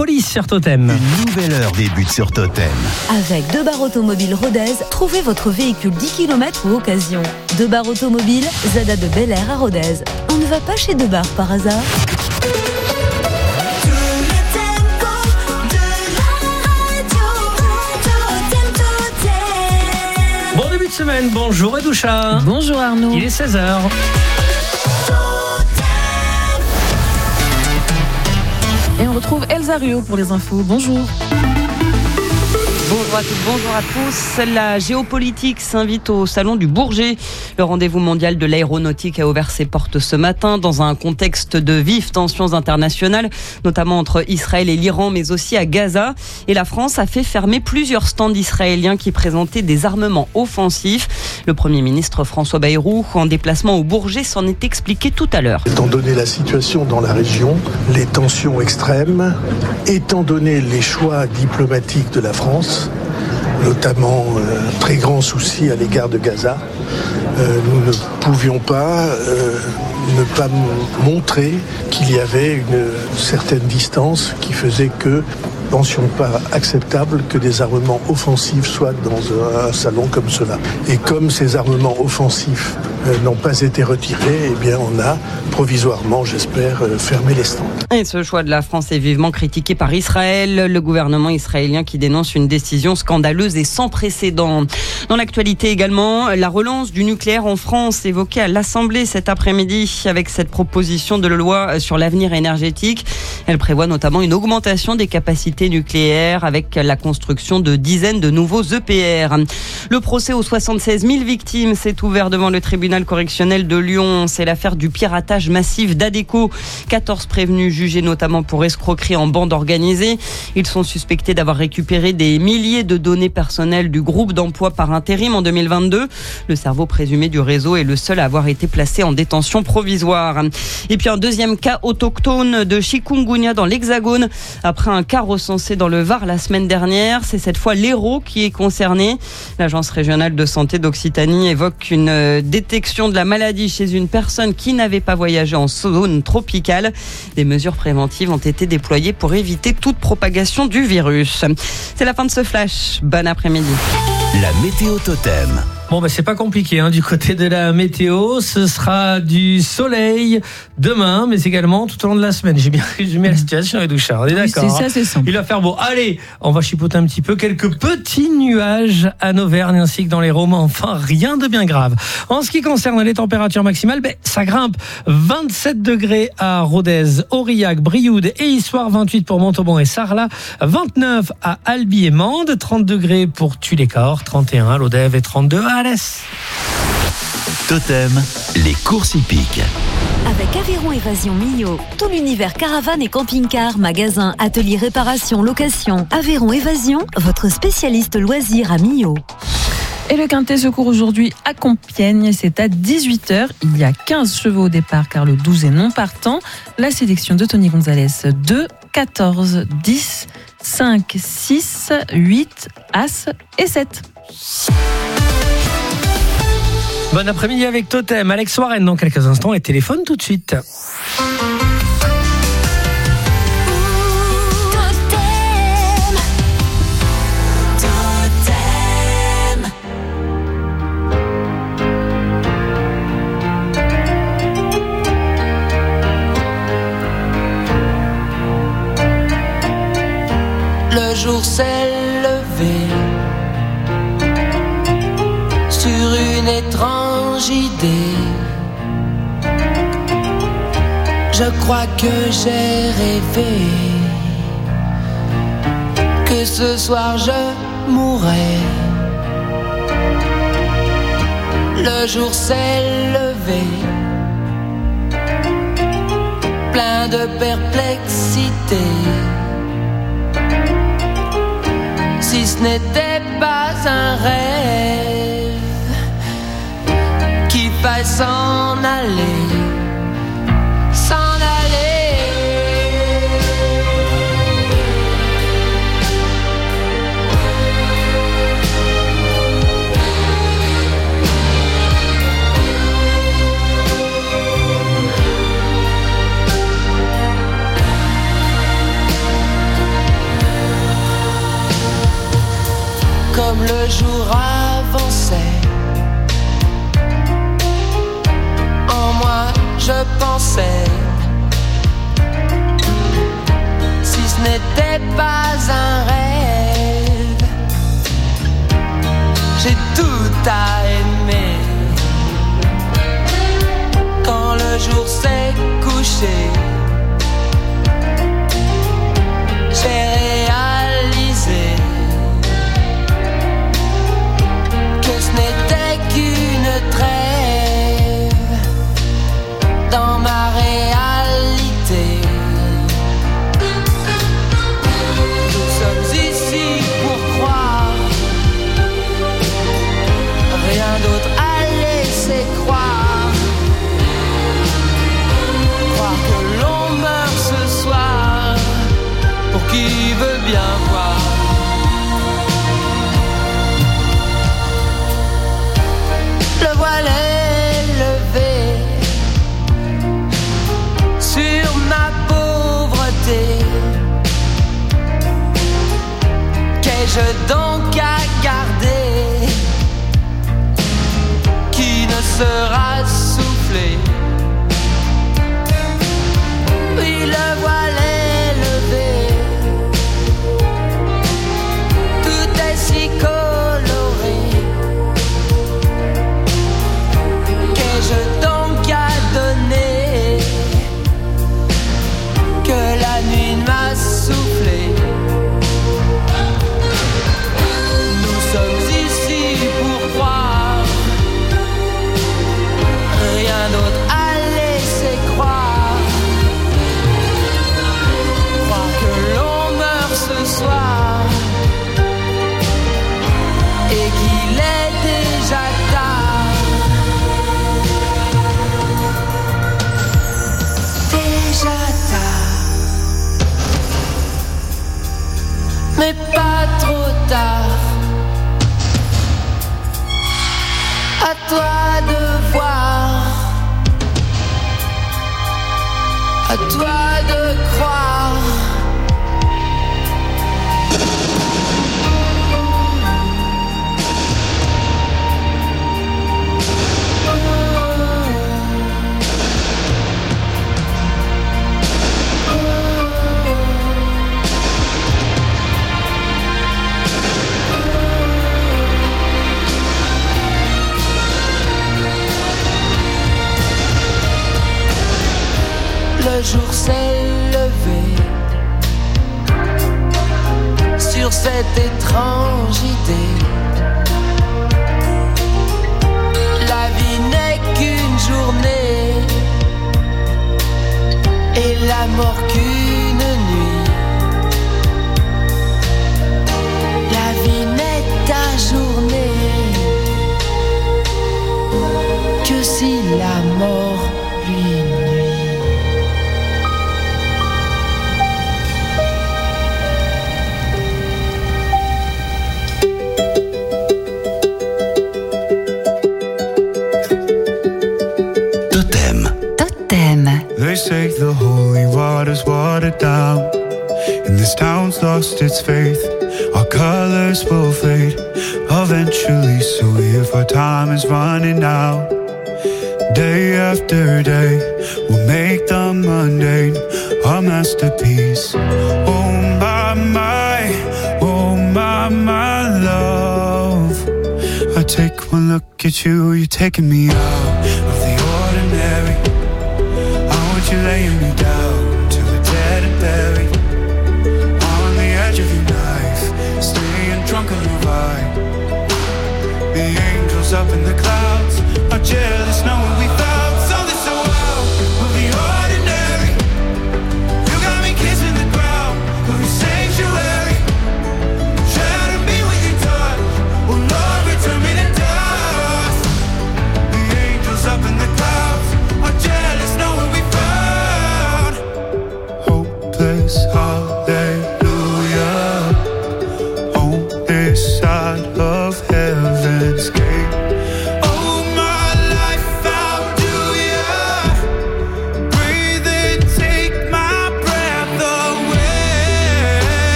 police sur Totem. Une nouvelle heure débute sur Totem. Avec Debar Automobile Rodez, trouvez votre véhicule 10 km ou occasion. Debar Automobile, Zada de Bel Air à Rodez. On ne va pas chez Debar par hasard. Bon début de semaine, bonjour Edoucha. Bonjour Arnaud. Il est 16h. Et on retrouve Elsa Ruot pour les infos. Bonjour. Bonjour à toutes, bonjour à tous. La géopolitique s'invite au Salon du Bourget. Le rendez-vous mondial de l'aéronautique a ouvert ses portes ce matin dans un contexte de vives tensions internationales, notamment entre Israël et l'Iran, mais aussi à Gaza. Et la France a fait fermer plusieurs stands israéliens qui présentaient des armements offensifs. Le Premier ministre François Bayrou, en déplacement au Bourget, s'en est expliqué tout à l'heure. Étant donné la situation dans la région, les tensions extrêmes, étant donné les choix diplomatiques de la France, notamment très grand souci à l'égard de Gaza, nous ne pouvions pas ne pas montrer qu'il y avait une certaine distance qui faisait que nous ne pensions pas acceptable que des armements offensifs soient dans un salon comme cela. Et comme ces armements offensifs n'ont pas été retirés, eh bien on a provisoirement, j'espère, fermé les stands. Et ce choix de la France est vivement critiqué par Israël, le gouvernement israélien qui dénonce une décision scandaleuse et sans précédent. Dans l'actualité également, la relance du nucléaire en France évoquée à l'Assemblée cet après-midi avec cette proposition de loi sur l'avenir énergétique. Elle prévoit notamment une augmentation des capacités nucléaires avec la construction de dizaines de nouveaux EPR. Le procès aux 76 000 victimes s'est ouvert devant le tribunal correctionnel de Lyon. C'est l'affaire du piratage massif d'Adecco. 14 prévenus jugés notamment pour escroquerie en bande organisée. Ils sont suspectés d'avoir récupéré des milliers de données personnelles du groupe d'emploi par intérim en 2022. Le cerveau présumé du réseau est le seul à avoir été placé en détention provisoire. Et puis un deuxième cas autochtone de chikungunya dans l'Hexagone. Après un cas recensé dans le Var la semaine dernière, c'est cette fois l'Hérault qui est concerné. L'agence régionale de santé d'Occitanie évoque une détection de la maladie chez une personne qui n'avait pas voyagé en zone tropicale. Des mesures préventives ont été déployées pour éviter toute propagation du virus. C'est la fin de ce flash. Bon après-midi. La météo Totem. Bon, c'est pas compliqué du côté de la météo. Ce sera du soleil demain, mais également tout au long de la semaine. J'ai bien résumé la situation, Edouchard. On est d'accord. Oui, c'est ça, c'est simple. Il va faire beau. Allez, on va chipoter un petit peu. Quelques petits nuages à Auvergne ainsi que dans les Romains. Enfin, rien de bien grave. En ce qui concerne les températures maximales, ça grimpe. 27 degrés à Rodez, Aurillac, Brioude et Issoire. 28 pour Montauban et Sarlat. 29 à Albi et Mende. 30 degrés pour Tulécor. 31 à Lodève et 32 à Alès. Totem, les courses hippiques. Avec Aviron Évasion Millau, tout l'univers caravane et camping-car, magasin, atelier réparation, location. Aviron Évasion, votre spécialiste loisirs à Millau. Et le Quintet se court aujourd'hui à Compiègne, c'est à 18h. Il y a 15 chevaux au départ car le 12 est non partant. La sélection de Tony Gonzalez, 2, 14, 10, 5, 6, 8, As et 7. Bon après-midi avec Totem. Alex Warren dans quelques instants et téléphone tout de suite. Le jour s'est levé sur une étrange idée. Je crois que j'ai rêvé que ce soir je mourrais. Le jour s'est levé, plein de perplexité. Si ce n'était pas un rêve, qu'il faille s'en aller, s'en aller. le jour avançait, en moi je pensais, si ce n'était pas un rêve, j'ai tout à aimer. Quand le jour s'est couché, j'ai réalisé que ce n'était qu'une trêve dans ma réalité. Nous sommes ici pour croire, rien d'autre à laisser croire. Croire que l'on meurt ce soir, pour qui veut bien voir. Le voile est levé sur ma pauvreté. Qu'ai-je donc à garder qui ne sera soufflé? Oui, le voile est levé, tout est si coloré. Qu'ai-je donc à donner que la nuit m'a soufflé? Nous sommes ici pour croire, rien d'autre à laisser croire. Croire que l'on meurt ce soir et qu'il est déjà tard. Déjà tard, mais pas trop tard. À toi de voir, à toi de croire. Le jour s'est levé sur cette étrange idée. La vie n'est qu'une journée et la mort qu'une nuit. La vie n'est ta journée que si la mort lui nuit. They say the holy water's watered down, and this town's lost its faith. Our colors will fade eventually, so if our time is running out, day after day, we'll make the mundane our masterpiece. Oh my love, I take one look at you, you're taking me out of the ordinary. You're laying me down till we're dead and buried on the edge of your knife, staying drunk on your vibe. The angels up in the clouds are jealous knowing we found something so wild of the ordinary. You got me kissing the ground of your sanctuary, trying to be with your touch. Oh Lord, return me to dust. The angels up in the clouds are jealous knowing we found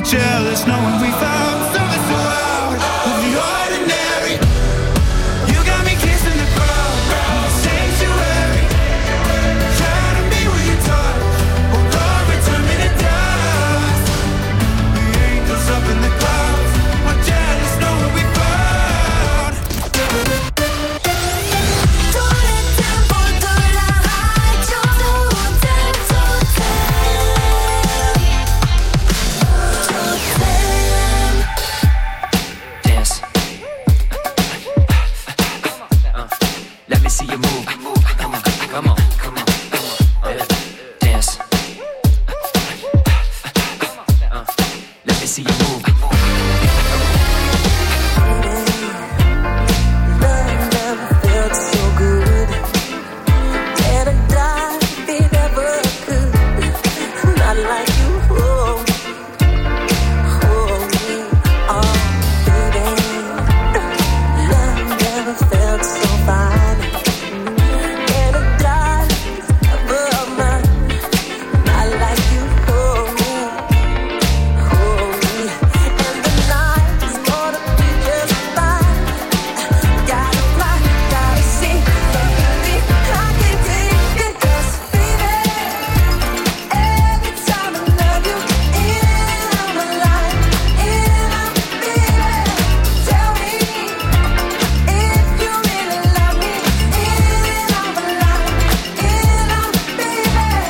are jealous knowing we found something so out of the ordinary. You got me kissing the ground, sanctuary. Trying to be where you touch, oh Lord, return me to dust. The angels up in the clouds are jealous knowing we found. Tous les tempos de la radio, Totem, Dance. Let me see you move. Come on, come on, come on. Dance. Let me see you move. Love never felt so good. Dead or die, it never could. Not like you, oh, me, oh, baby. Love never felt so fine. Dead or die, above mine. Not like you, oh, me. And the night is gonna be just fine. Gotta fly, gotta see, baby, I can take it, 'cause baby, every time I love you, in my life, baby, tell me if you really love me, in my life, baby,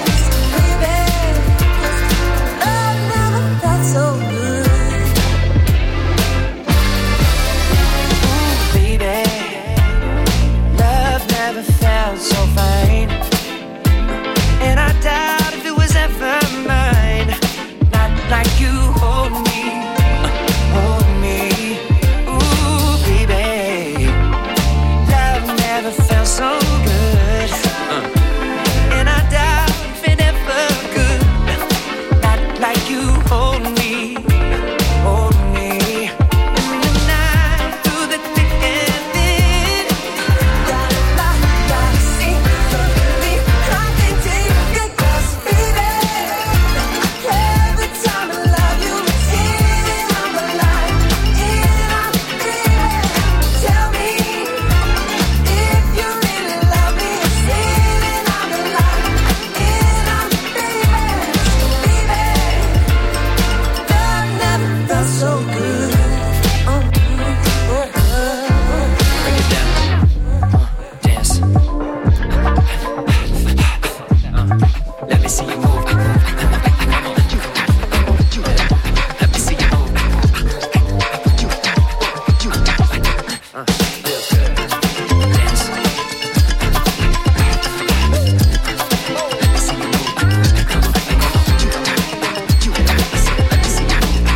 love never felt so good. Baby, love never felt so fine. And I doubt if it was ever mine. Not like you hold me, hold me. Ooh, baby, love never felt so good. And I doubt if it ever could. Not like you hold me, hold me. In the night, through the thick and thin. Gotta fly, gotta see, baby, I can take it, 'cause baby, every time I love you, it's in my life, baby. Tell me if you really love me, it's in my life, baby, love never felt so good. Break it down. Dance. Let me see you move. Come on. Let me see you move. Dance. Let me see you move. Come on. Let me see you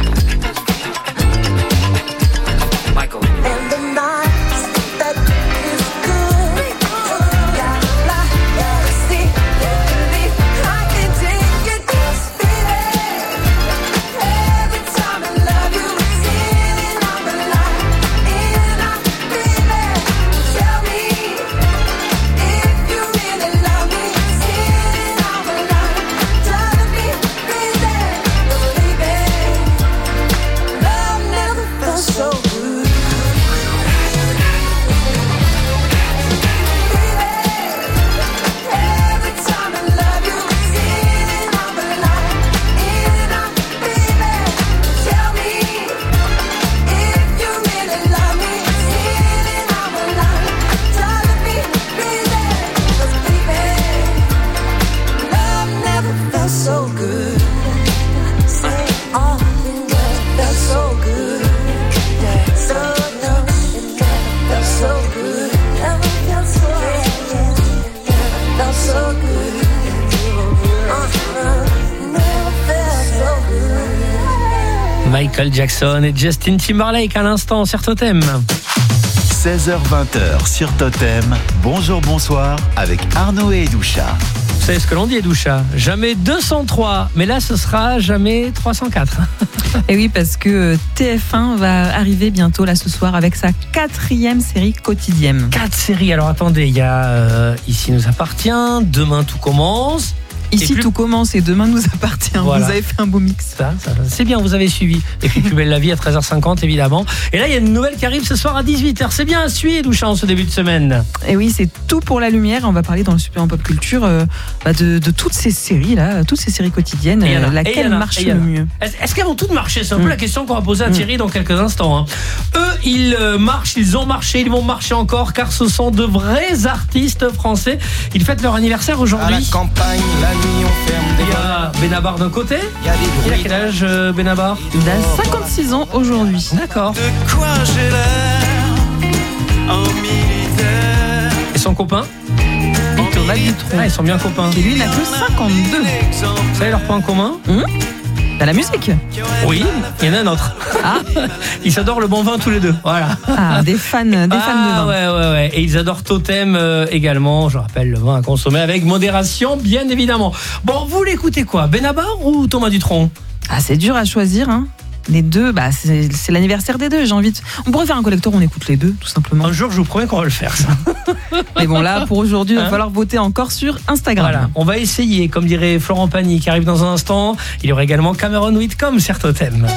move. Michael. And the night that is good. Gotta fly, gotta see, baby, I can take it, 'cause baby, every time I love you, it's in my life, baby. Tell me if you really love me, it's in my life, drive me crazy, 'cause baby, love never felt so good. Every time I love you, it's in my life, baby. Tell me if you really love me, it's in my life, drive me crazy, 'cause baby, love never felt so good. Say, oh, it never felt so good. So no, it never felt so good. Never felt so good. Never felt so good. Never felt so good. Michael Jackson et Justin Timberlake à l'instant sur Totem. 16h-20h sur Totem. Bonjour, bonsoir avec Arnaud et Edoucha. Vous savez ce que l'on dit, Edoucha? Jamais 203, mais là ce sera jamais 304. Et oui, parce que TF1 va arriver bientôt là ce soir avec sa 4e série quotidienne. 4 séries, alors attendez, il y a Ici nous appartient, Demain tout commence. Ici, plus- tout commence et demain nous appartient. Voilà. Vous avez fait un beau mix. Ça, c'est bien, vous avez suivi. Et puis Plus belle la vie à 13h50 évidemment. Et là il y a une nouvelle qui arrive ce soir à 18h. C'est bien à suivre, Doucha, en ce début de semaine. Et oui, c'est tout pour la lumière. On va parler dans le Super en Pop Culture de toutes ces séries là, toutes ces séries quotidiennes. Et il y en a, et il y Laquelle en a, marche et il y en le a. mieux? Est-ce qu'elles vont toutes marcher? C'est un peu la question qu'on va poser à Thierry dans quelques instants. Hein. Eux, ils marchent, ils ont marché, ils vont marcher encore car ce sont de vrais artistes français. Ils fêtent leur anniversaire À la aujourd'hui. campagne, la nuit on ferme des Il y a Benabar d'un côté. Il y a des Il a bruits quel âge Benabar? Il a 56 ans aujourd'hui. D'accord. de quoi j'ai l'air en militaire. Et son copain? Thomas Dutronc. Ah, ils sont bien copains. Qui lui n'a que 52. Vous savez leur point commun? T'as la musique? Oui, il y en a un autre. Ah, Ils adorent le bon vin tous les deux. Voilà. des fans de vin. Ouais. Et ils adorent Totem également. Je rappelle, le vin à consommer avec modération, bien évidemment. Bon, vous l'écoutez quoi? Benabar ou Thomas Dutronc? Ah, c'est dur à choisir, hein. Les deux, c'est l'anniversaire des deux. J'ai envie de... On pourrait faire un collector où on écoute les deux, tout simplement. Un jour, je vous promets qu'on va le faire, ça. Mais bon, là, pour aujourd'hui, il va falloir voter encore sur Instagram. Voilà, on va essayer, comme dirait Florent Pagny qui arrive dans un instant. Il y aura également Cameron Whitcomb sur Totem.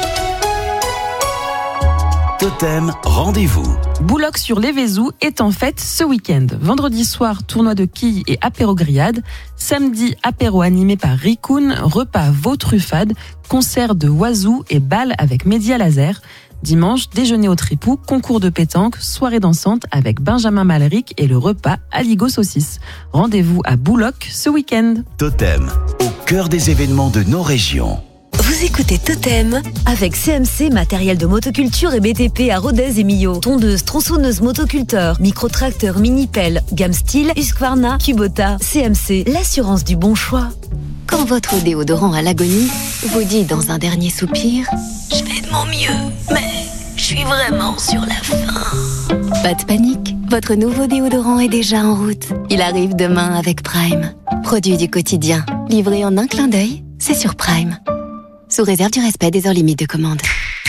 Totem, rendez-vous. Boulogne sur les Vézous est en fête ce week-end. Vendredi soir, tournoi de quilles et apéro grillade. Samedi, apéro animé par Ricoun, repas veau truffade, concert de oiseaux et bal avec Média Laser. Dimanche, déjeuner au tripou, concours de pétanque, soirée dansante avec Benjamin Malric et le repas Aligo saucisse. Rendez-vous à Boulogne ce week-end. Totem, au cœur des événements de nos régions. Vous écoutez Totem avec CMC, matériel de motoculture et BTP à Rodez et Millau. Tondeuse, tronçonneuse, motoculteur, micro-tracteur, mini-pelle, gamme style, Husqvarna, Kubota, CMC, l'assurance du bon choix. Quand votre déodorant à l'agonie vous dit dans un dernier soupir « Je fais de mon mieux, mais je suis vraiment sur la fin ». Pas de panique, votre nouveau déodorant est déjà en route. Il arrive demain avec Prime. Produit du quotidien, livré en un clin d'œil, c'est sur Prime. Sous réserve du respect des heures limites de commande.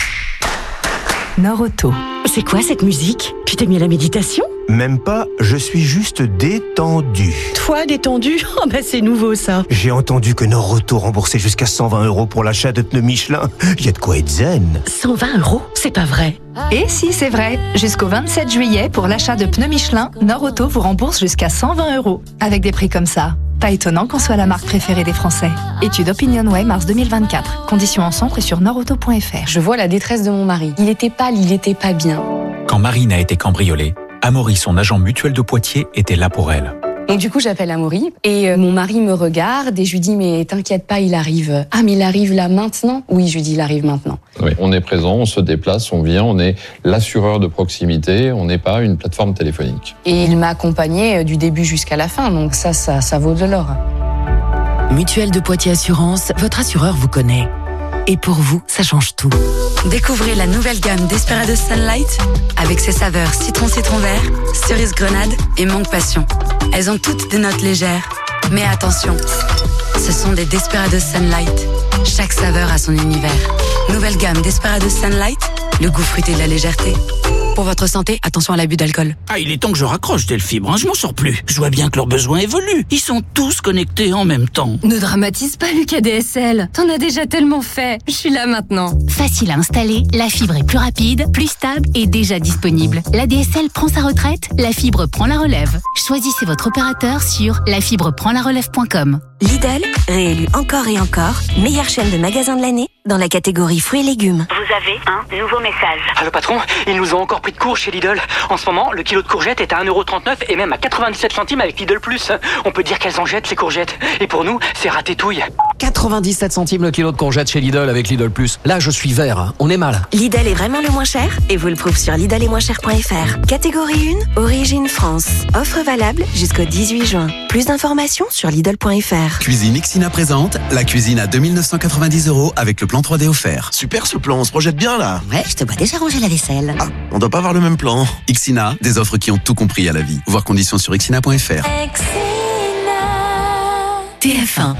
Nord-Auto. C'est quoi cette musique? Tu t'es mis à la méditation? Même pas, je suis juste détendu. Toi, détendu? Oh bah c'est nouveau ça. J'ai entendu que Nord-Auto remboursait jusqu'à 120 € pour l'achat de pneus Michelin. Il y a de quoi être zen. 120 €? C'est pas vrai. Et si, c'est vrai. Jusqu'au 27 juillet, pour l'achat de pneus Michelin, Nord-Auto vous rembourse jusqu'à 120 €. Avec des prix comme ça. Pas étonnant qu'on soit la marque préférée des Français. Étude OpinionWay, mars 2024. Conditions en centre et sur nordauto.fr. Je vois la détresse de mon mari. Il était pâle, il était pas bien. Quand Marine a été cambriolée, Amaury, son agent mutuel de Poitiers, était là pour elle. Donc du coup, j'appelle Amaury et mon mari me regarde et je lui dis mais t'inquiète pas, il arrive. Ah mais il arrive là maintenant? Oui, je lui dis il arrive maintenant. Oui, on est présent, on se déplace, on vient, on est l'assureur de proximité, on n'est pas une plateforme téléphonique. Et il m'a accompagné du début jusqu'à la fin, donc ça vaut de l'or. Mutuelle de Poitiers Assurance, votre assureur vous connaît. Et pour vous, ça change tout. Découvrez la nouvelle gamme Desperados Sunlight avec ses saveurs citron vert, cerise grenade et mangue passion. Elles ont toutes des notes légères. Mais attention, ce sont des Desperados Sunlight. Chaque saveur a son univers. Nouvelle gamme Desperados Sunlight, le goût fruité de la légèreté. Pour votre santé, attention à l'abus d'alcool. Ah, il est temps que je raccroche Delfibre, je m'en sors plus. Je vois bien que leurs besoins évoluent. Ils sont tous connectés en même temps. Ne dramatise pas, Lucas DSL. T'en as déjà tellement fait. Je suis là maintenant. Facile à installer, la fibre est plus rapide, plus stable et déjà disponible. La DSL prend sa retraite, la fibre prend la relève. Choisissez votre opérateur sur lafibreprendlarelève.com. Lidl, réélu encore et encore, meilleure chaîne de magasins de l'année dans la catégorie fruits et légumes. Vous avez un nouveau message. Allô patron, ils nous ont encore pris de court chez Lidl. En ce moment, le kilo de courgettes est à 1,39 € et même à 97 centimes avec Lidl Plus. On peut dire qu'elles en jettent les courgettes. Et pour nous, c'est ratétouille. 97 centimes le kilo de courgettes chez Lidl avec Lidl Plus. Là, je suis vert, on est mal. Lidl est vraiment le moins cher et vous le prouve sur lidl-et-moins-cher.fr. Catégorie 1, origine France. Offre valable jusqu'au 18 juin. Plus d'informations sur lidl.fr. Cuisine Ixina présente la cuisine à 2990 € avec le plan 3D offert. Super ce plan, on se projette bien là. Ouais, je te vois déjà ranger la vaisselle. Ah, on doit pas avoir le même plan. Ixina, des offres qui ont tout compris à la vie. Voir conditions sur ixina.fr. TF1.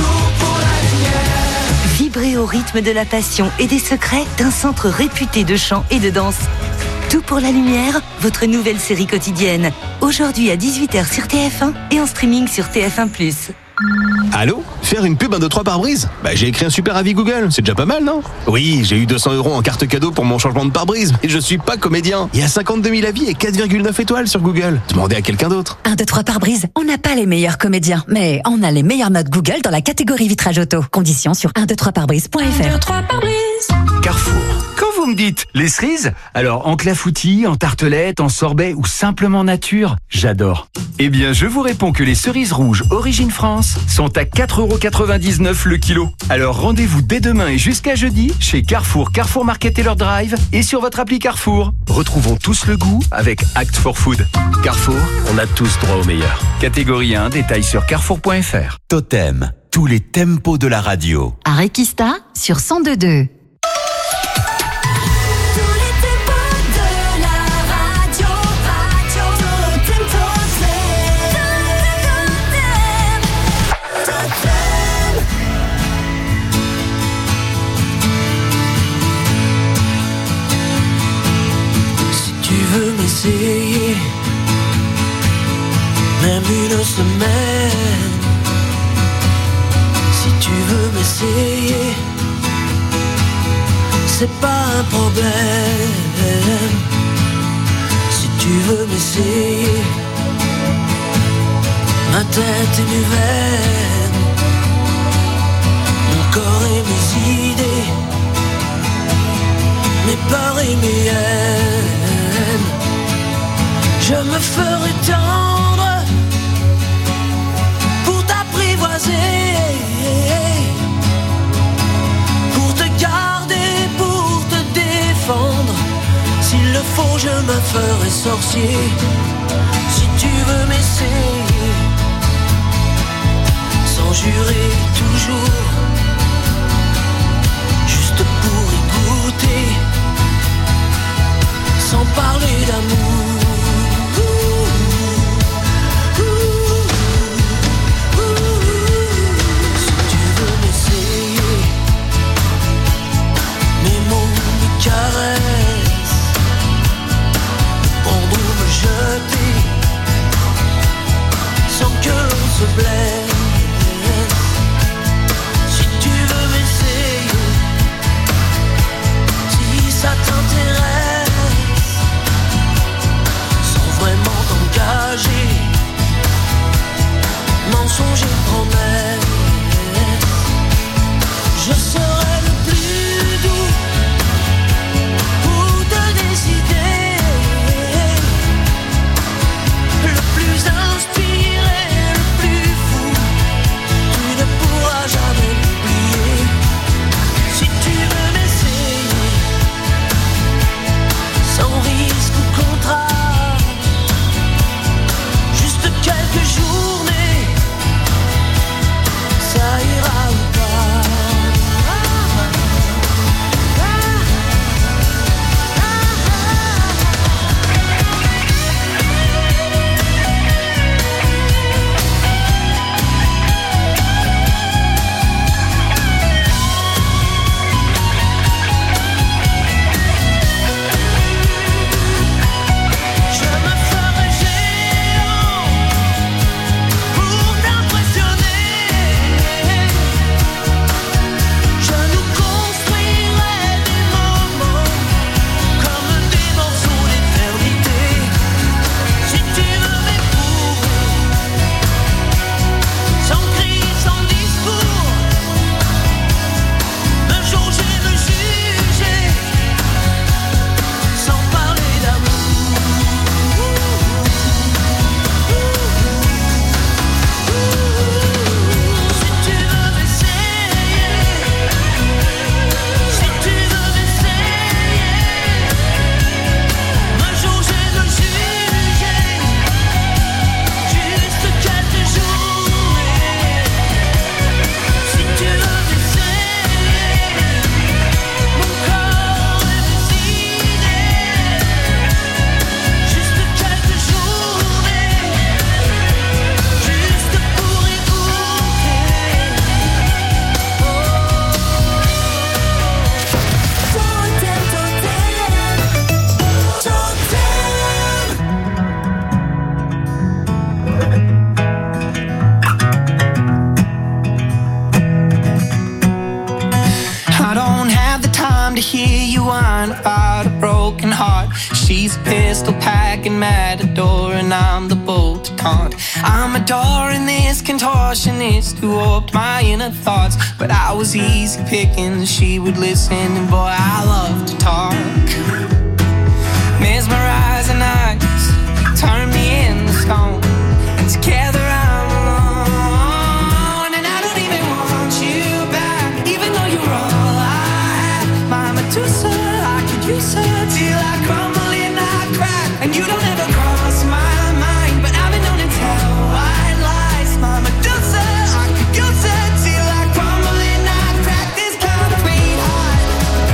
Vibrez au rythme de la passion et des secrets d'un centre réputé de chant et de danse. Tout pour la lumière, votre nouvelle série quotidienne. Aujourd'hui à 18h sur TF1 et en streaming sur TF1+. Allô, faire une pub 1, 2, 3 pare-brise. J'ai écrit un super avis Google, c'est déjà pas mal, non? Oui, j'ai eu 200 € en carte cadeau pour mon changement de pare-brise, mais je suis pas comédien. Il y a 52 000 avis et 4,9 étoiles sur Google. Demandez à quelqu'un d'autre. 1, 2, 3 pare-brise, on n'a pas les meilleurs comédiens, mais on a les meilleures notes Google dans la catégorie vitrage auto. Conditions sur 123pare-brise.fr. 1, 2, 3 pare-brise. Carrefour. Quand vous me dites les cerises, alors en clafoutis, en tartelette, en sorbet ou simplement nature, j'adore. Eh bien, je vous réponds que les cerises rouges Origine France sont à 4,99 € le kilo. Alors rendez-vous dès demain et jusqu'à jeudi chez Carrefour, Carrefour Market Taylor Drive et sur votre appli Carrefour. Retrouvons tous le goût avec Act for Food. Carrefour, on a tous droit au meilleur. Catégorie 1, détail sur carrefour.fr. Totem, tous les tempos de la radio. À Requista sur 102.2. M'essayer, même une semaine. Si tu veux m'essayer, c'est pas un problème. Si tu veux m'essayer, ma tête et mes veines, mon corps et mes idées, mes peurs et mes haines. Je me ferai tendre pour t'apprivoiser, pour te garder, pour te défendre. S'il le faut, je me ferai sorcier. Si tu veux m'essayer, sans jurer toujours, juste pour y goûter, sans parler d'amour. Caresse, prendre ou me jeter, sans que l'on se blesse. Si tu veux m'essayer, si She's a pistol packing matador, and I'm the bull to taunt. I'm adoring this contortionist who warped my inner thoughts, but I was easy picking, she would listen, and boy, I love to talk. Mesmerizing eyes, you turn me into stone, and together I'm alone, and I don't even want you back, even though you're all I have. My Medusa, I could use her till I crumble and I crack, and you don't ever cross my mind, but I've been known to tell white lies. My Medusa, I could use her till I crumble and I crack. This concrete heart,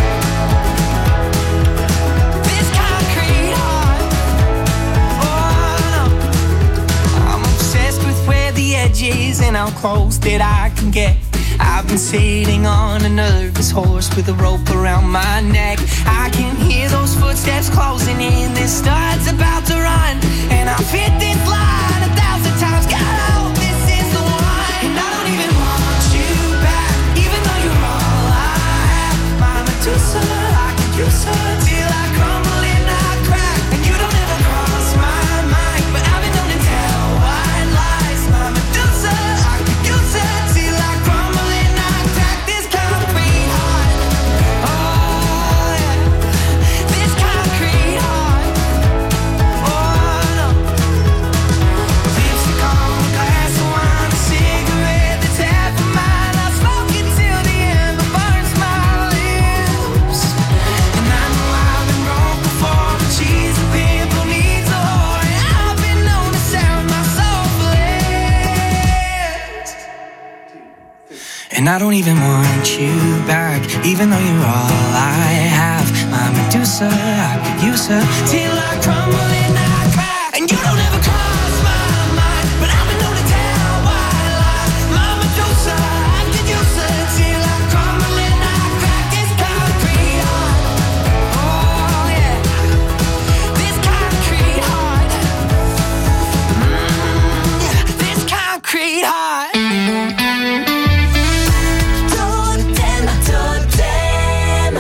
this concrete heart. Oh no, I'm obsessed with where the edge is and how close that I can get. I've been sitting on a nervous horse with a rope around my neck. I can hear those footsteps closing in. This star's about to run, and I've hit this line 1,000 times. God, I hope this is the one. And I don't even want you back, even though you're all I have. My Medusa, I could use her till I crumble and I crack, and you don't ever cross my mind, but I've been known to tell white lies. My Medusa, I could use her till I crumble and I crack. This concrete heart, oh yeah, this concrete heart, oh no. Lipstick on a glass of wine, a cigarette that's half of mine. I smoke it till the end, but burns my lips. And I know I've been broke before, but she's a pimp who needs a whore, and I've been known to sell my soul for less. And I don't even want you back, even though you're all I have. My Medusa, I could use her till I crumble and I crack, and you don't ever cross my mind, but I've been known to tell white lies. My Medusa, I could use her till I crumble and I crack. This concrete heart, oh yeah, this concrete heart, this concrete heart. Totem, totem.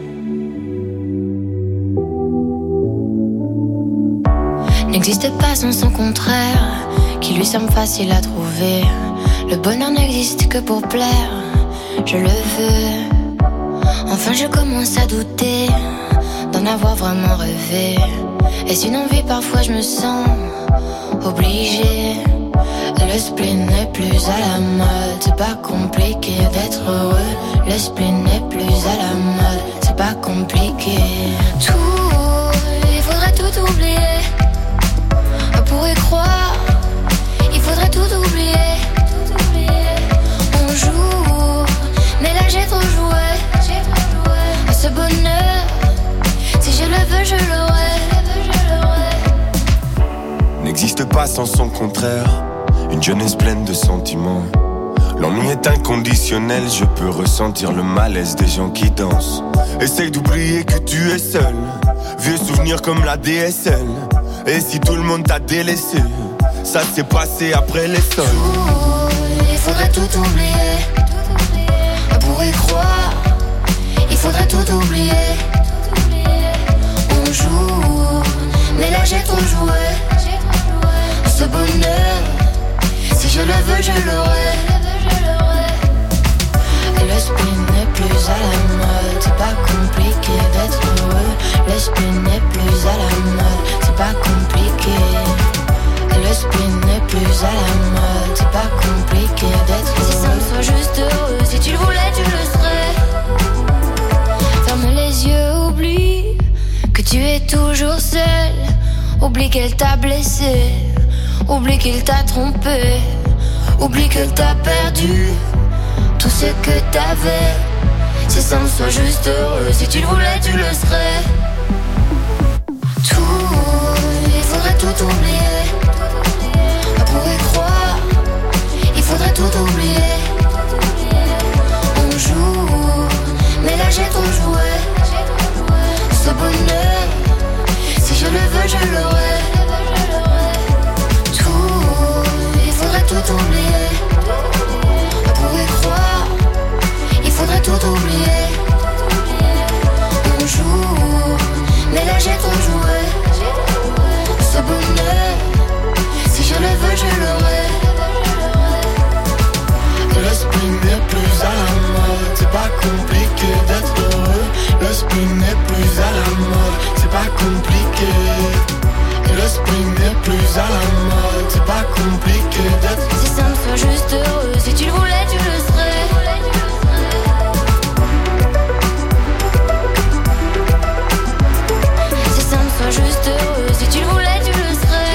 N'existe pas sans son contraire, qui lui semble facile à trouver. Le bonheur n'existe que pour plaire, je le veux. Enfin je commence à douter d'en avoir vraiment rêvé. Et si une envie parfois je me sens obligée. Le spleen n'est plus à la mode, c'est pas compliqué d'être heureux. Le spleen n'est plus à la mode, c'est pas compliqué. Tout, il faudrait tout oublier. Pour y croire, il faudrait tout oublier. On joue, mais là j'ai trop joué. À ce bonheur, si je le veux, je l'aurai. N'existe pas sans son contraire, une jeunesse pleine de sentiments. L'ennui est inconditionnel, je peux ressentir le malaise des gens qui dansent. Essaye d'oublier que tu es seul, vieux souvenirs comme la DSL. Et si tout le monde t'a délaissé, ça s'est passé après les sols. Il faudrait tout oublier. Pour y croire, il faudrait tout oublier. On joue, mais là j'ai trop joué. Ce bonheur, si je le veux, je l'aurai. Le spleen n'est plus à la mode, c'est pas compliqué d'être heureux. Le spleen n'est plus à la mode, c'est pas compliqué. Le spleen n'est plus à la mode, c'est pas compliqué d'être heureux. Si ça me soit juste heureux, si tu le voulais, tu le serais. Ferme les yeux, oublie que tu es toujours seul. Oublie qu'elle t'a blessé, oublie qu'il t'a trompé, oublie qu'elle t'a perdu tout ce que t'avais. Si ça me soit juste heureux, si tu le voulais, tu le serais. Tout, il faudrait tout oublier. Pour y croire, il faudrait tout oublier. On joue, mais là j'ai trop joué. Ce bonheur, si je le veux, je l'aurai. Tout, il faudrait tout oublier. Pour y croire, il faudrait tout oublier. On joue, compliqué. Et le sprint n'est plus à la mode. C'est pas compliqué d'être. C'est simple, sois juste heureux. Si tu le voulais, tu le serais. C'est simple, sois juste heureux. Si tu le voulais, tu le serais.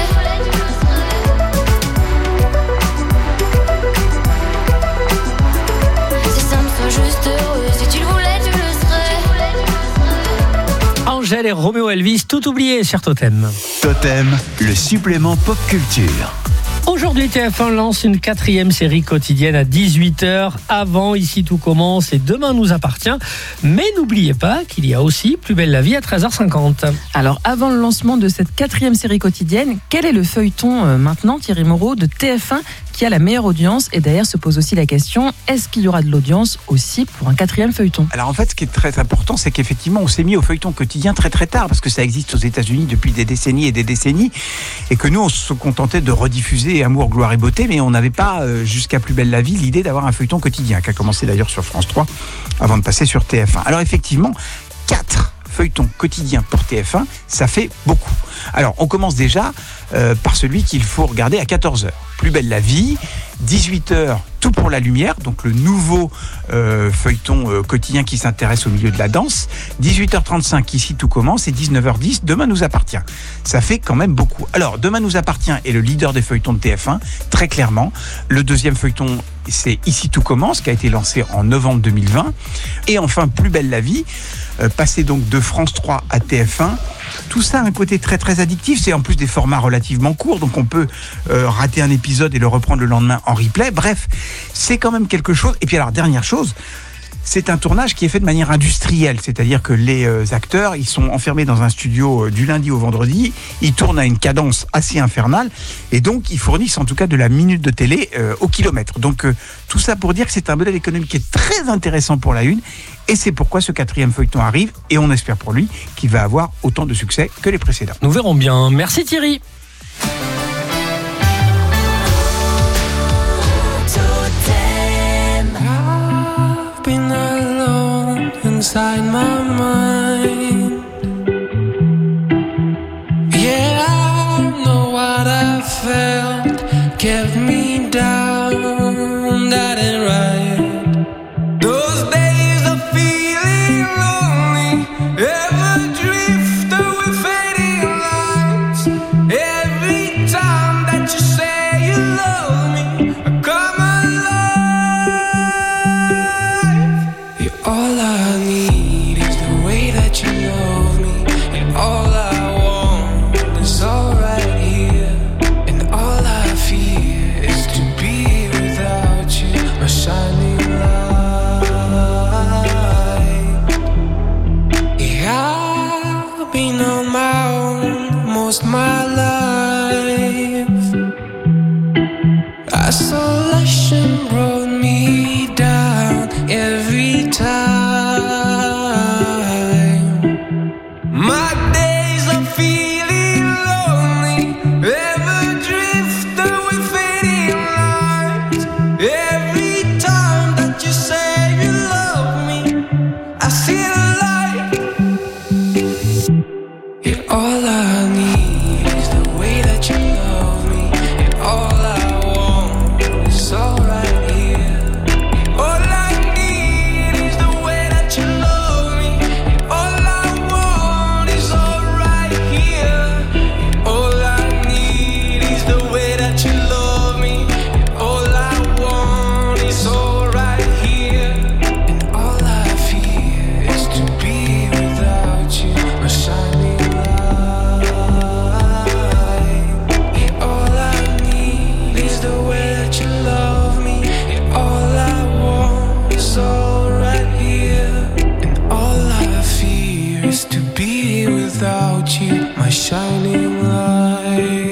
C'est simple, sois juste heureux. Si tu le voulais, tu le serais. Angèle et Roméo Elvis, tout oublié sur Totem. Totem, le supplément pop culture. Aujourd'hui, TF1 lance une 4e série quotidienne à 18h. Avant, Ici tout commence et Demain nous appartient. Mais n'oubliez pas qu'il y a aussi Plus belle la vie à 13h50. Alors, avant le lancement de cette 4e série quotidienne, quel est le feuilleton maintenant, Thierry Moreau, de TF1 qui a la meilleure audience? Et d'ailleurs se pose aussi la question, est-ce qu'il y aura de l'audience aussi pour un 4e feuilleton? Alors en fait, ce qui est très important, c'est qu'effectivement, on s'est mis au feuilleton quotidien très très tard, parce que ça existe aux États-Unis depuis des décennies et des décennies, et que nous, on se contentait de rediffuser Amour, gloire et beauté, mais on n'avait pas, jusqu'à Plus belle la vie, l'idée d'avoir un feuilleton quotidien, qui a commencé d'ailleurs sur France 3, avant de passer sur TF1. Alors effectivement, 4 feuilletons quotidiens pour TF1, ça fait beaucoup. Alors, on commence déjà par celui qu'il faut regarder à 14h. Plus belle la vie, 18h, Tout pour la lumière, donc le nouveau feuilleton quotidien qui s'intéresse au milieu de la danse. 18h35, Ici tout commence, et 19h10, Demain nous appartient. Ça fait quand même beaucoup. Alors, Demain nous appartient est le leader des feuilletons de TF1, très clairement. Le deuxième feuilleton, c'est Ici tout commence, qui a été lancé en novembre 2020. Et enfin, Plus belle la vie, passé donc de France 3 à TF1. Tout ça a un côté très très addictif, c'est en plus des formats relativement courts, donc on peut rater un épisode et le reprendre le lendemain en replay. Bref, c'est quand même quelque chose. Et puis alors, dernière chose, c'est un tournage qui est fait de manière industrielle, c'est-à-dire que les acteurs, ils sont enfermés dans un studio du lundi au vendredi, ils tournent à une cadence assez infernale, et donc ils fournissent en tout cas de la minute de télé au kilomètre. Donc tout ça pour dire que c'est un modèle économique qui est très intéressant pour la une, et c'est pourquoi ce 4e feuilleton arrive, et on espère pour lui qu'il va avoir autant de succès que les précédents. Nous verrons bien. Merci Thierry. Been alone inside my mind. Yeah, I know what I felt kept me down. That ain't right. Those days of feeling lonely, ever drift away fading lights. Every time that you say you love me, I come alive. All I need is the way that you love me, and all I want is all right here, and all I fear is to be without you, my shining light. Yeah, I've been on my own most of my life. Isolation brought me down every time. My days of feeling lonely, ever drift away fading lights. Every time that you say you love me, I see the light. And all I need is the way that you love me, and all I want is all right here. All I need is the way that you love me, and all I want is all right here. All I need is the way that you love me, and all I want is all right here. And all I fear is to be without you, my shining light. And all I need is the way that you love me, and all I want is all right here. And all I fear is to be without you, my shining light.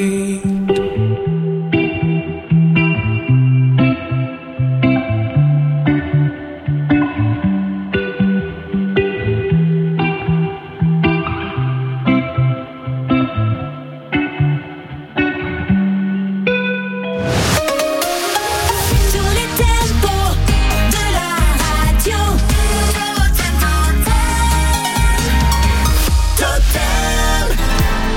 Tous les tempos de la radio. Totem.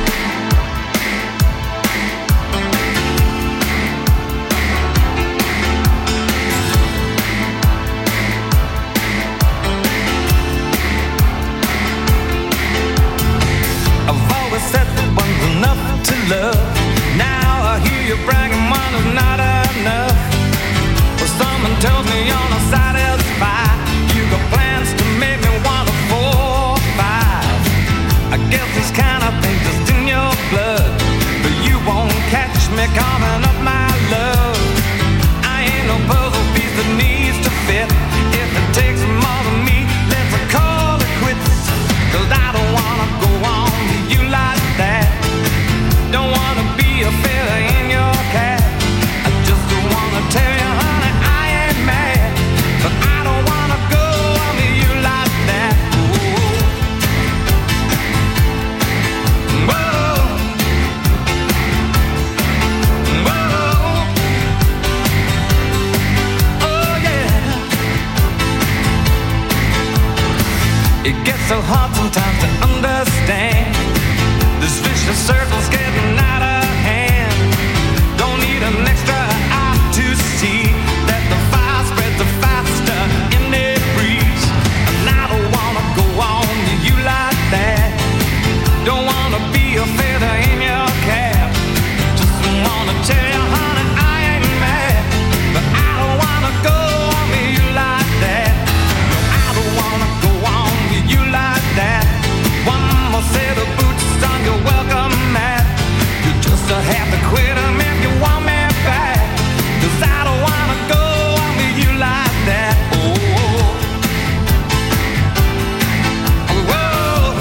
kind of thing just in your blood. But you won't catch me calling up my love. I ain't no puzzle piece that needs to fit. If it takes more than me, let's call it quits. 'Cause I don't wanna go on with you like that. Don't wanna be a feather in your cap. I just wanna tell you, honey, I ain't mad, but I don't wanna go on with you like that. Whoa. Whoa. Oh yeah. It gets so hard sometimes to understand. This vicious circle's getting out of hand. Don't need an extra eye to see that the fire spreads faster in the breeze. And I don't wanna go on with you like that. Don't wanna be a feather in your cap. Just wanna tell you, honey, I ain't mad, but I don't wanna go on with you like that. No, I don't wanna go on with you like that. One more set of boots on your welcome mat. You just have to quit 'em if you want me back. 'Cause I don't wanna go on with you like that. Oh, whoa.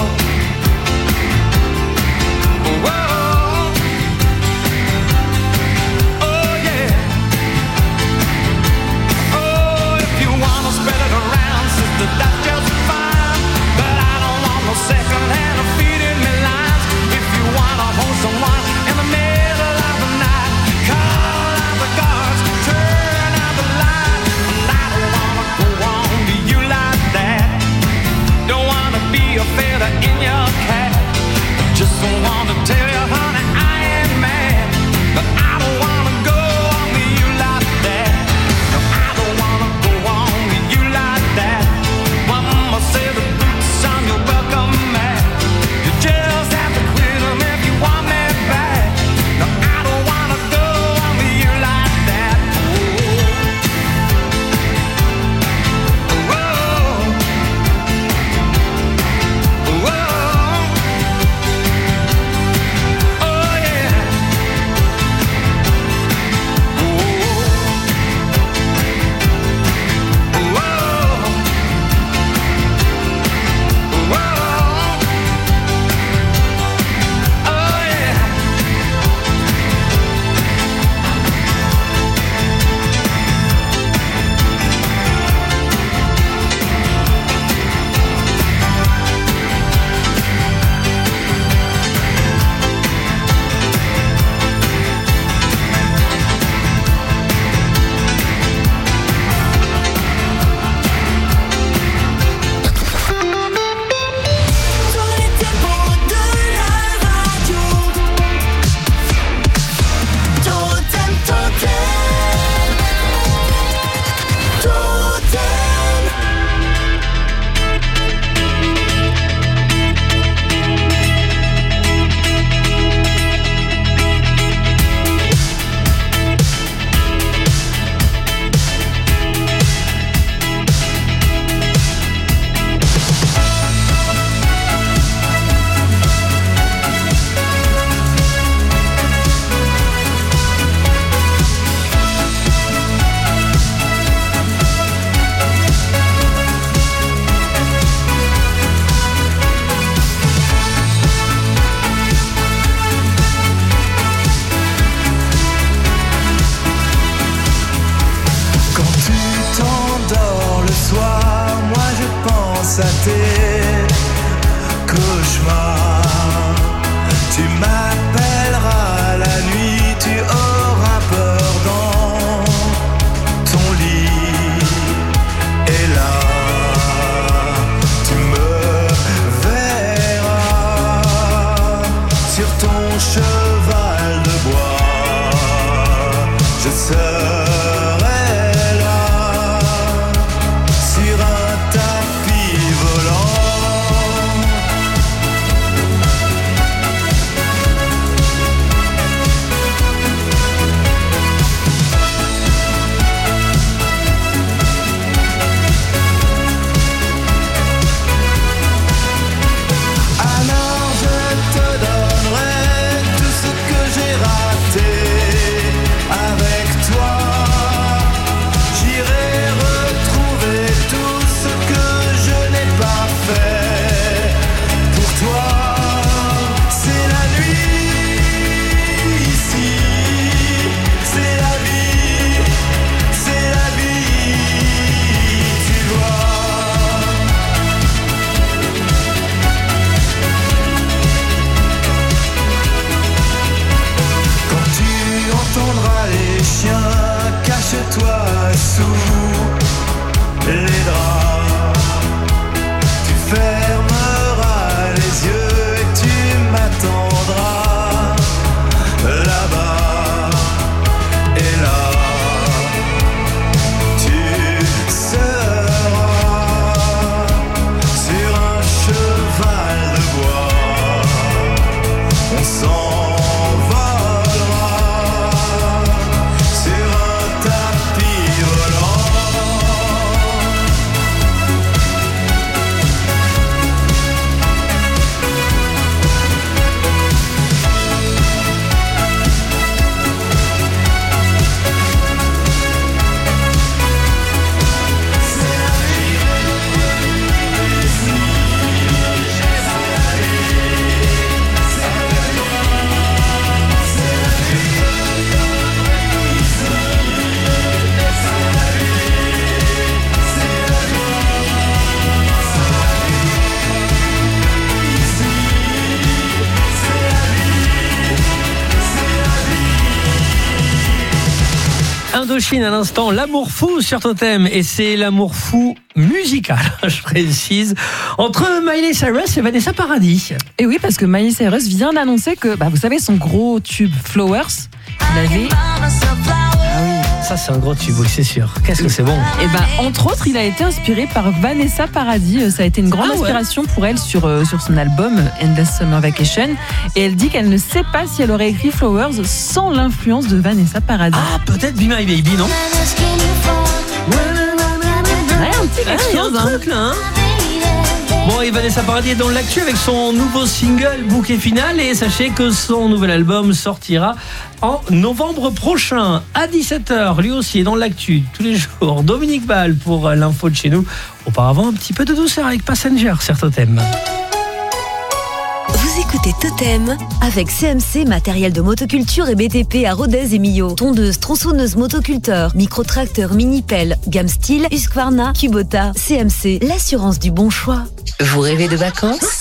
Whoa. Oh yeah. Oh, if you wanna spread it around, sister, that's just fine. But I don't want no second hand of feeding me lines. If you wanna hold someone in the middle of the night, call out the guards, turn out the light. And I don't wanna go on to you like that. Don't wanna be a feather in your cap. Just wanna tell you, honey, I ain't mad, but I don't wanna go on with you like that. No, I don't wanna go on with you like that. One more set of boots on your welcome mat. You just have to quit 'em if you want me back. No, I don't wanna go on with you like that. Whoa. Whoa. Oh yeah. à tes cauchemars. Tu m'appelleras la nuit, tu auras peur dans ton lit. Et là, tu me verras sur ton cheval de bois. Je serai là sur un tapis volant. Indochine à l'instant, l'amour fou sur Totem. Et c'est l'amour fou musical, je précise, entre Miley Cyrus et Vanessa Paradis. Et oui, parce que Miley Cyrus vient d'annoncer que, vous savez, son gros tube Flowers, il avait... Ça, c'est un gros tube, oui, c'est sûr. Qu'est-ce que c'est bon. Et entre autres, il a été inspiré par Vanessa Paradis. Ça a été une grande inspiration pour elle sur son album Endless Summer Vacation. Et elle dit qu'elle ne sait pas si elle aurait écrit Flowers sans l'influence de Vanessa Paradis. Ah, peut-être Be My Baby, non? Ouais, un petit quelque chose, un truc là, hein. Bon, et Vanessa Paradis est dans l'actu avec son nouveau single Bouquet Final, et sachez que son nouvel album sortira en novembre prochain à 17h. Lui aussi est dans l'actu tous les jours. Dominique Ball pour l'info de chez nous. Auparavant, un petit peu de douceur avec Passenger sur Totem. Vous écoutez Totem avec CMC, matériel de motoculture et BTP à Rodez et Millau. Tondeuse, tronçonneuse, motoculteur, micro-tracteur, mini-pelle, gamme style, Husqvarna, Kubota. CMC, l'assurance du bon choix. Vous rêvez de vacances?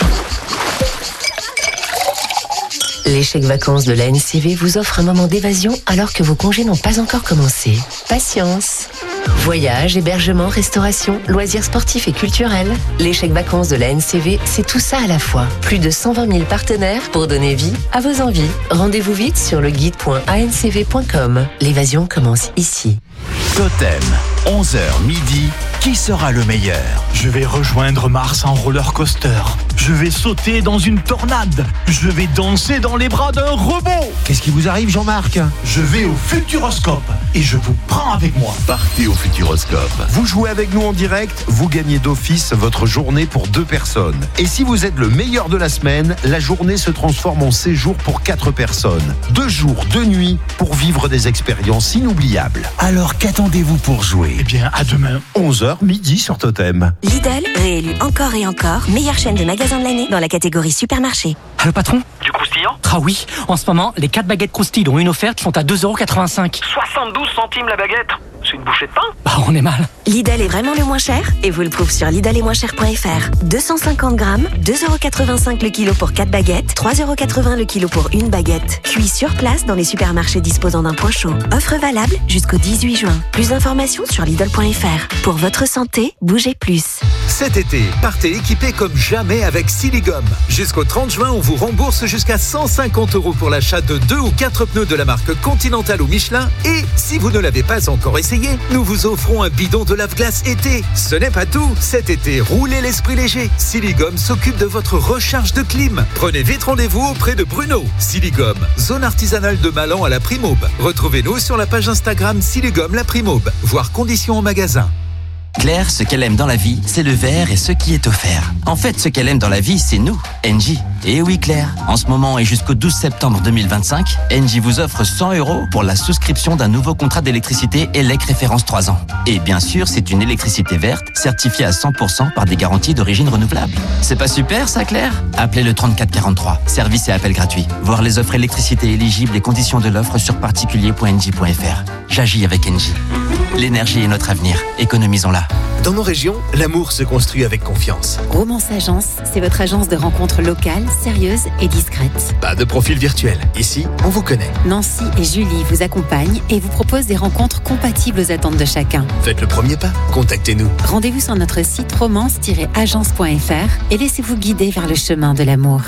Les chèques vacances de la NCV vous offrent un moment d'évasion alors que vos congés n'ont pas encore commencé. Patience. Voyages, hébergement, restauration, loisirs sportifs et culturels. Les chèques vacances de la NCV, c'est tout ça à la fois. Plus de 120 000 partenaires pour donner vie à vos envies. Rendez-vous vite sur le guide.ancv.com. L'évasion commence ici. Totem, 11h midi, qui sera le meilleur? Je vais rejoindre Mars en roller coaster. Je vais sauter dans une tornade. Je vais danser dans les bras d'un robot. Qu'est-ce qui vous arrive, Jean-Marc? Je vais au Futuroscope et je vous prends avec moi. Partez au Futuroscope. Vous jouez avec nous en direct, vous gagnez d'office votre journée pour 2 personnes. Et si vous êtes le meilleur de la semaine, la journée se transforme en séjour pour 4 personnes. 2 jours, 2 nuits pour vivre des expériences inoubliables. Alors qu'attendez-vous pour jouer? Eh bien, à demain. 11h midi sur Totem. Lidl, réélu encore et encore, meilleure chaîne de magasins de l'année dans la catégorie supermarché. Allô patron? Du croustillant? Ah oui, en ce moment, les 4 baguettes croustilles dont une offerte sont à 2,85 €. 72 centimes la baguette? C'est une bouchée de pain? On est mal. Lidl est vraiment le moins cher et vous le prouve sur lidlesetmoincher.fr. 250 grammes, 2,85 € le kilo pour 4 baguettes, 3,80 € le kilo pour une baguette. Cuit sur place dans les supermarchés disposant d'un point chaud. Offre valable jusqu'au 18 juin. Plus d'informations sur lidl.fr. Pour votre santé, bougez plus. Cet été, partez équipé comme jamais avec Siligum. Jusqu'au 30 juin, on vous rembourse jusqu'à 150 € pour l'achat de 2 ou 4 pneus de la marque Continental ou Michelin. Et si vous ne l'avez pas encore essayé, nous vous offrons un bidon de lave-glace été. Ce n'est pas tout. Cet été, roulez l'esprit léger. Siligum s'occupe de votre recharge de clim. Prenez vite rendez-vous auprès de Bruno. Siligum, zone artisanale de Malan à la Primaube. Retrouvez-nous sur la page Instagram Siligum la Primaube. Voir conditions en magasin. Claire, ce qu'elle aime dans la vie, c'est le verre et ce qui est offert. En fait, ce qu'elle aime dans la vie, c'est nous, Engie. Et oui Claire, en ce moment et jusqu'au 12 septembre 2025, Engie vous offre 100 € pour la souscription d'un nouveau contrat d'électricité ELEC référence 3 ans. Et bien sûr, c'est une électricité verte, certifiée à 100% par des garanties d'origine renouvelable. C'est pas super ça Claire? Appelez le 3443, service et appel gratuit. Voir les offres électricité éligibles et conditions de l'offre sur particulier.engie.fr. J'agis avec Engie. L'énergie est notre avenir, économisons-la. Dans nos régions, l'amour se construit avec confiance. Romance Agence, c'est votre agence de rencontres locales, sérieuse et discrète. Pas de profil virtuel. Ici, on vous connaît. Nancy et Julie vous accompagnent et vous proposent des rencontres compatibles aux attentes de chacun. Faites le premier pas, contactez-nous. Rendez-vous sur notre site romance-agence.fr et laissez-vous guider vers le chemin de l'amour.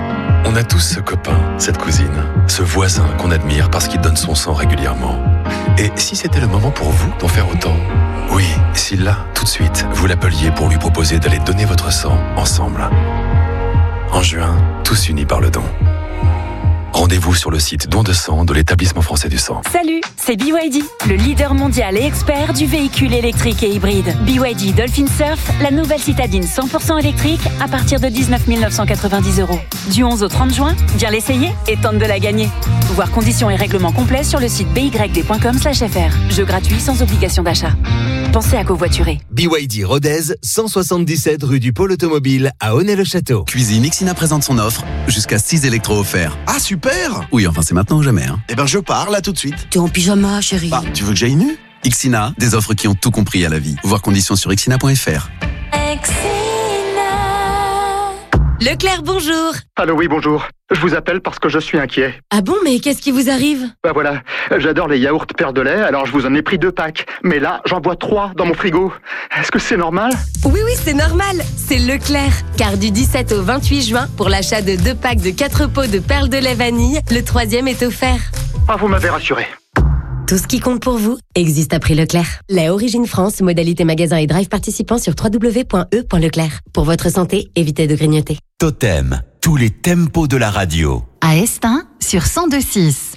On a tous ce copain, cette cousine, ce voisin qu'on admire parce qu'il donne son sang régulièrement. Et si c'était le moment pour vous d'en faire autant? Oui, si là, tout de suite, vous l'appeliez pour lui proposer d'aller donner votre sang ensemble. En juin, tous unis par le don. Rendez-vous sur le site don de sang de l'Établissement français du sang. Salut, c'est BYD, le leader mondial et expert du véhicule électrique et hybride. BYD Dolphin Surf, la nouvelle citadine 100% électrique à partir de 19 990 €. Du 11 au 30 juin, viens l'essayer et tente de la gagner. Voir conditions et règlements complets sur le site byd.com/fr. Jeu gratuit sans obligation d'achat. Pensez à covoiturer. BYD Rodez, 177 rue du Pôle Automobile à Aunay-le-Château. Cuisine Ixina présente son offre, jusqu'à 6 électros offerts. Ah super! Oui, enfin c'est maintenant ou jamais. Eh ben je pars là tout de suite. T'es en pyjama, chérie. Bah, tu veux que j'aille nu? Ixina, des offres qui ont tout compris à la vie. Voir conditions sur ixina.fr. Leclerc, bonjour. Allô, oui, bonjour. Je vous appelle parce que je suis inquiet. Ah bon, mais qu'est-ce qui vous arrive? Bah voilà, j'adore les yaourts Père de lait, alors je vous en ai pris 2 packs. Mais là, j'en bois 3 dans mon frigo. Est-ce que c'est normal? Oui, c'est normal. C'est Leclerc. Car du 17 au 28 juin, pour l'achat de 2 packs de 4 pots de perles de lait vanille, le 3e est offert. Ah, vous m'avez rassuré. Tout ce qui compte pour vous existe à prix Leclerc. Lait Origine France, modalité magasin et drive participant sur www.e.leclerc. Pour votre santé, évitez de grignoter. Totem, tous les tempos de la radio. À Estin, sur 102.6.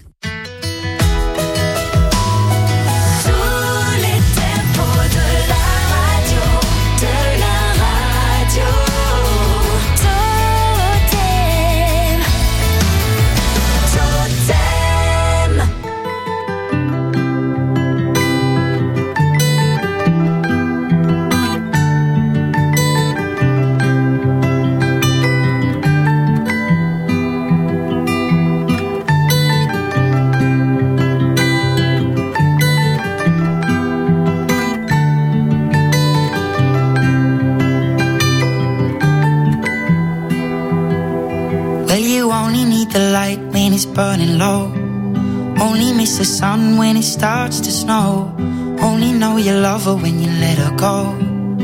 The light when it's burning low. Only miss the sun when it starts to snow. Only know you love her when you let her go.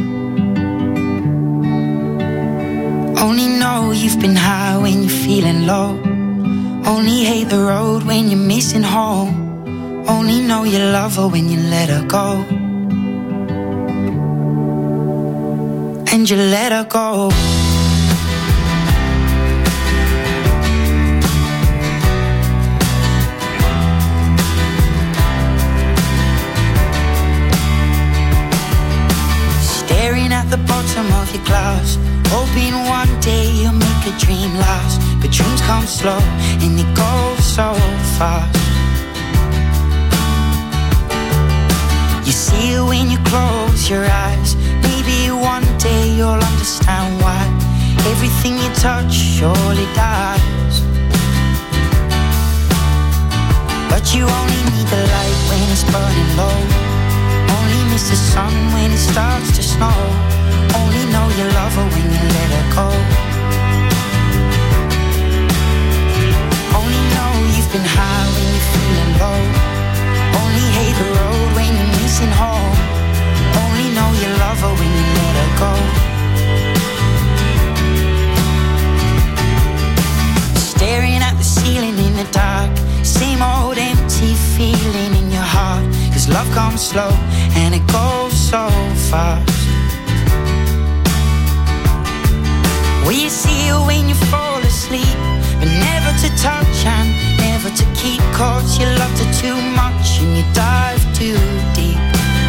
Only know you've been high when you're feeling low. Only hate the road when you're missing home. Only know you love her when you let her go. And you let her go. At the bottom of your glass, hoping one day you'll make a dream last. But dreams come slow and they go so fast. You see it when you close your eyes. Maybe one day you'll understand why everything you touch surely dies. But you only need the light when it's burning low. Only miss the sun when it starts to snow. Only know you love her when you let her go. Only know you've been high when you're feeling low. Only hate the road when you're missing home. Only know you love her when you let her go. Staring at the ceiling in the dark. Same old empty feeling in your heart. 'Cause love comes slow and it goes so fast. Well, you see it when you fall asleep, but never to touch and never to keep. 'Cause you loved her too much and you dive too deep.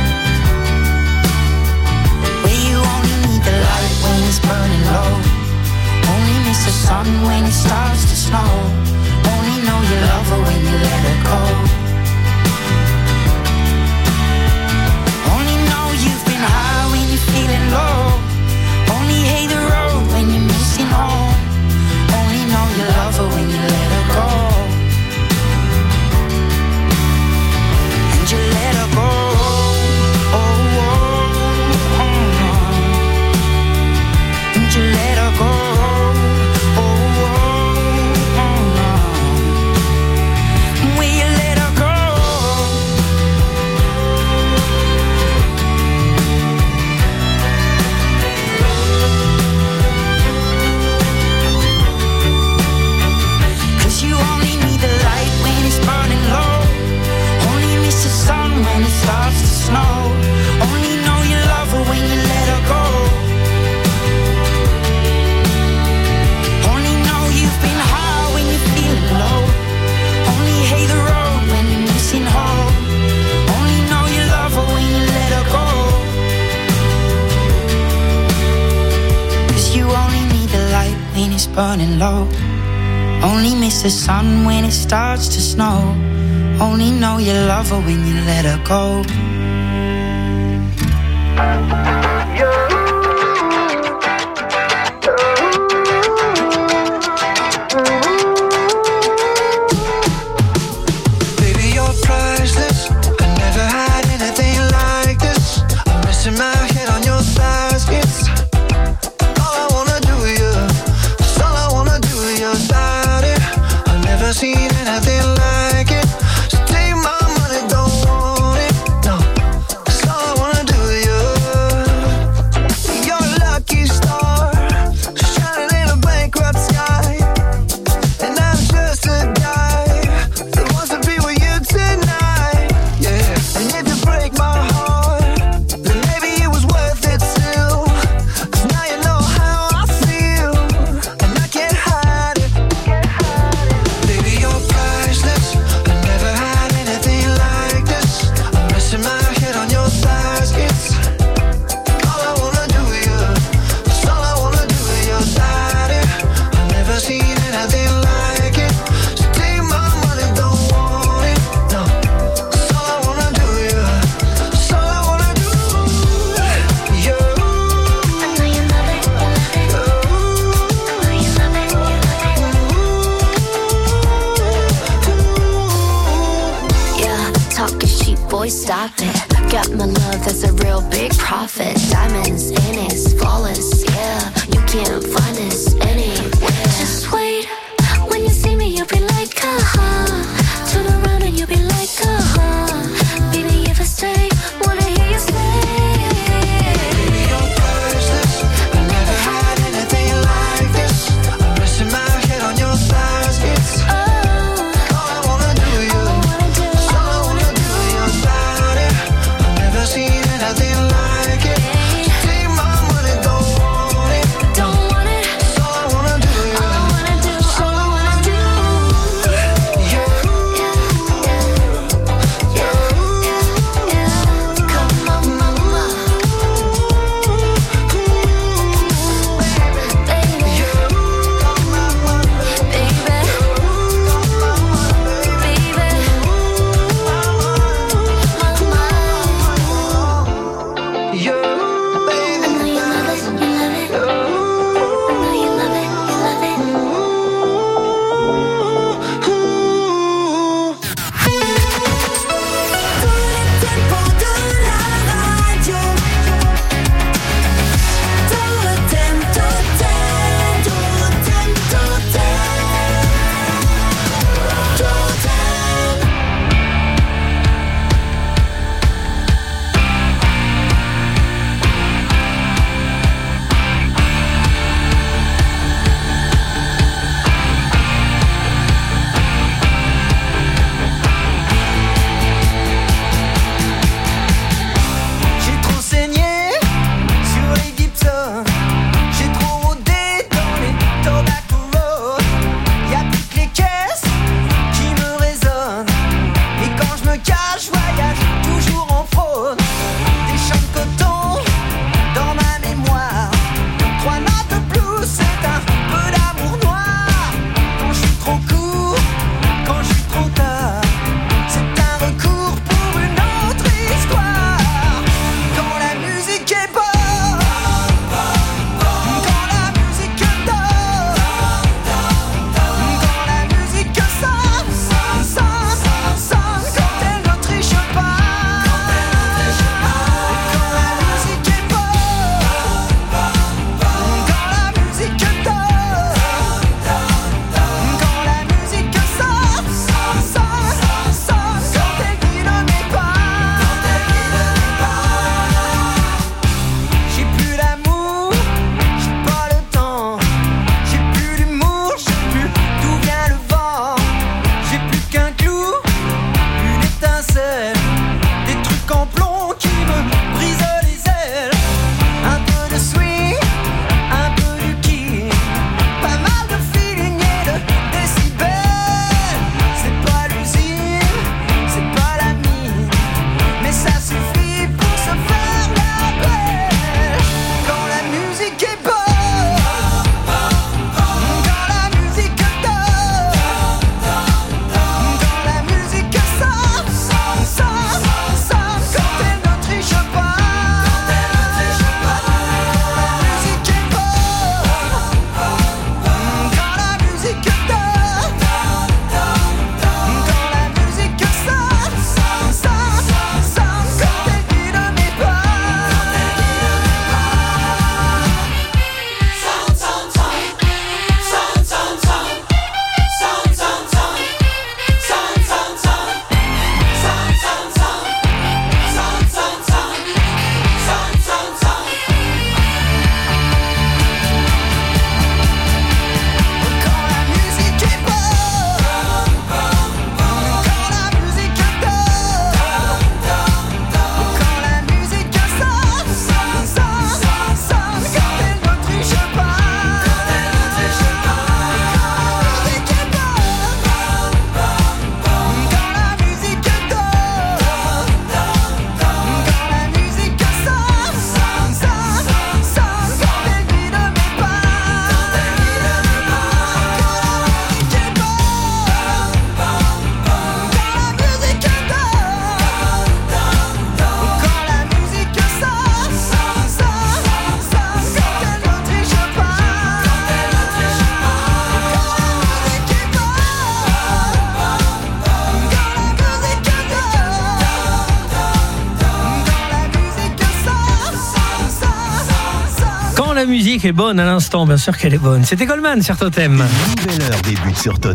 Well, you only need the light when it's burning low. Only miss the sun when it starts to snow. Only know you love her when you let her go. Only know you've been high when you're feeling low. Only hate the road when you're missing home. Only know you love her when you let her go. And you let her go. Oh, oh, oh, oh. And you let her go. Oh, oh, oh, oh. Will you let her go? When it starts to snow, only know you love her when you let her go. Only know you've been high when you're feeling low. Only hate the road when you're missing home. Only know you love her when you let her go. 'Cause you only need the light when it's burning low. Only miss the sun when it starts to snow. Only know you love her when you let her go. Baby, you're priceless. I never had anything like this. I'm resting my head on your thighs. It's all I wanna do, yeah. never seen anything like it. So take my money, don't want it. No, 'cause all I wanna do is you. You're a lucky star, shining in a bankrupt sky. And I'm just a guy that wants to be with you tonight. Yeah, and if you break my heart, then maybe it was worth it still. 'Cause now you know how I feel, and I can't hide it. Baby, you're priceless. I never had anything like this. I'm resting my head on your thighs. It's all I wanna do with you. It's all I wanna do with your daddy. I've never seen anything like it. So take my money, don't want it. No, it's all I wanna do with you. It's all I wanna do. You. I know you love it. I know you love it. Yeah, talking cheap, boy, stop it. Got my love, that's a real big profit. Diamonds in it, flawless, yeah. You can't find this anywhere. Just wait, when you see me, you'll be like, uh-huh. Turn around and you'll be like, uh-huh. Baby, if I stay, wanna hear you say. Baby, you're priceless. I never had anything like this. I'm resting my head on your thighs. It's all I wanna do with you. It's all I wanna do with your body. I've never seen anything like it. So take my money, don't want it. Don't want it. It's all I wanna do with you. It's all I wanna do. musique est bonne à l'instant, bien sûr qu'elle est bonne. C'était Goldman sur Totem. Une nouvelle heure débute sur Totem.